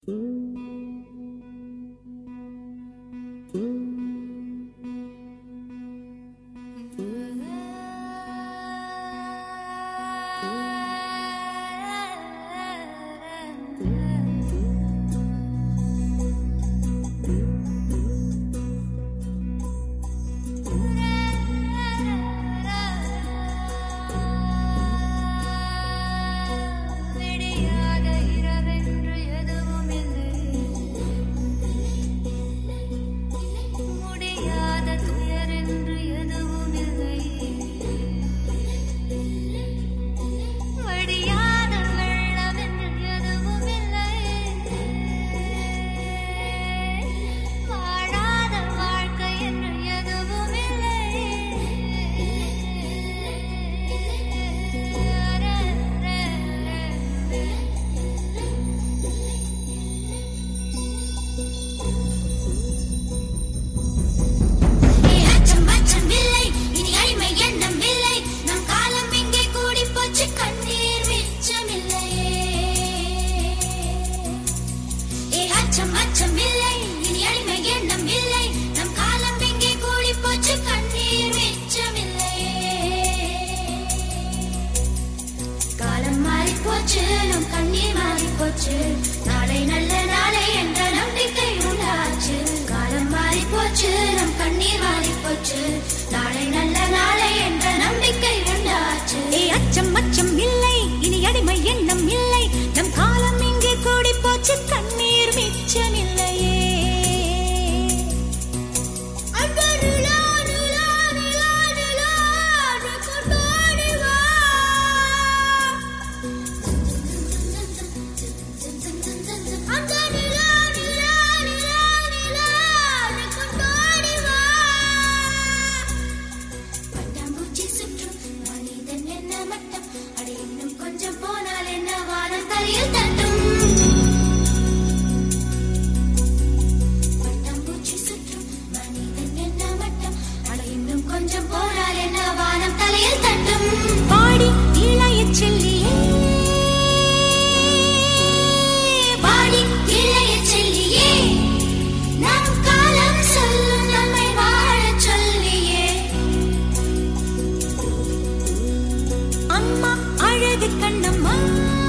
நாளை நல்ல நாளை என்ற நம்பிக்கை உண்டாச்சு. காலம் மாறி போச்சு, நம் கண்ணீர் மாறி போச்சு. நாளை நல்ல நாளை என்ற நம்பிக்கை உண்டாச்சு. அச்சம் அச்சம் இல்லை, இனி அடிமை எண்ணம் இல்லை. நம் காலம் இங்கே கூடி போச்சு, கண்ணீர் மிச்சம் இல்லையே. கொஞ்சம் போனால் என்ன வானம் தலையில் தட்டும். பாடி இளைய செல்லியே, பாடி இளைய செல்லியே, நம் காலம் சொல்லும் நம்மை வாழச் சொல்லியே. அம்மா அழகு கண்ணம்மா,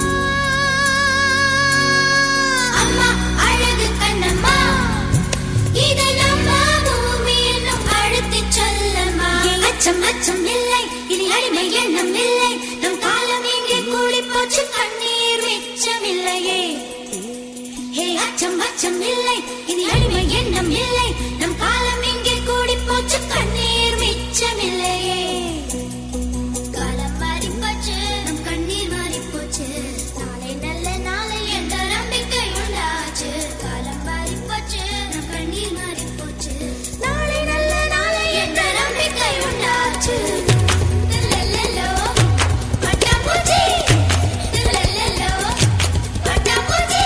அம்மா அழகு கண்ணம்மா, இதை நம்ம பூமி என்னும் அழுத்தி சொல்லம்மா. அச்சம் அச்சம் இல்லை, இனி அடிமை எண்ணம் இல்லை. நம் காலம் இங்கே கூடி போச்சு, கண்ணீர் மிச்சம் இல்லையே. அச்சம் அச்சம் இல்லை, இனி அடிமை எண்ணம் இல்லை. நம் காலம் இங்கே கூடி போச்சு, கண்ணீர் மிச்சம் இல்லையே. காலம் மாறி போச்சு, நம் கண்ணீர் மாறி போச்சு. நாளை நல்ல நாளை என்ற நம்பிக்கை உண்டாச்சு. காலம் மாறி போச்சு, நம் கண்ணீர் மாறி போச்சு. நாளை நல்ல நாளை என்ற நம்பிக்கை உண்டாச்சு. தில்லல்லோ, பட்டாம்பூச்சி, தில்லல்லோ, பட்டாம்பூச்சி.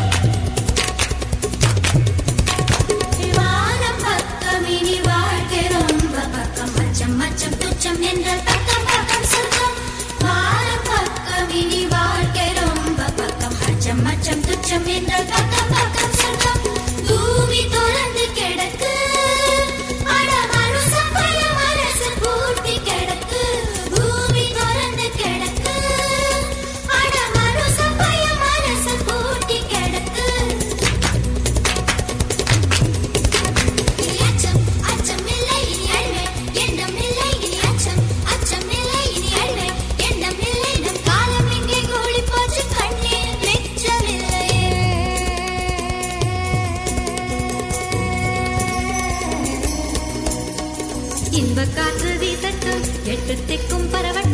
வானம் பக்கம் இனி வாழ்க்கை ரொம்ப பக்கம். அச்சம் அச்சம் துச்சம் என்றால் பக்கம் பக்கம் சொர்க்கம். வானம் பக்கம் இனி வாழ்க்கை ரொம்ப பக்கம். அச்சம் அச்சம் துச்சம் என்றால் பக்கம் பக்கம் சொர்க்கம். பூமி தொடர்ந்து கிடக்கு, அட மனுஷன் பய மனசு பூட்டி கிடக்கு. பூமி தொடர்ந்து கிடக்கு, அட மனுஷன் பய மனசு பூட்டி கிடக்கு. அச்சம் அச்சம் இல்லை, இனி அடிமை எண்ணம் இல்லை. இனி அச்சம் அச்சம் இல்லை, இனி அடிமை எண்ணம் இல்லை. நம் காலம் இங்கே கூடி போச்சு, கண்ணீர் மிச்சம் இல்லையே. இன்ப காற்று வீசட்டும், எட்டு திக்கும் பரவட்டும்.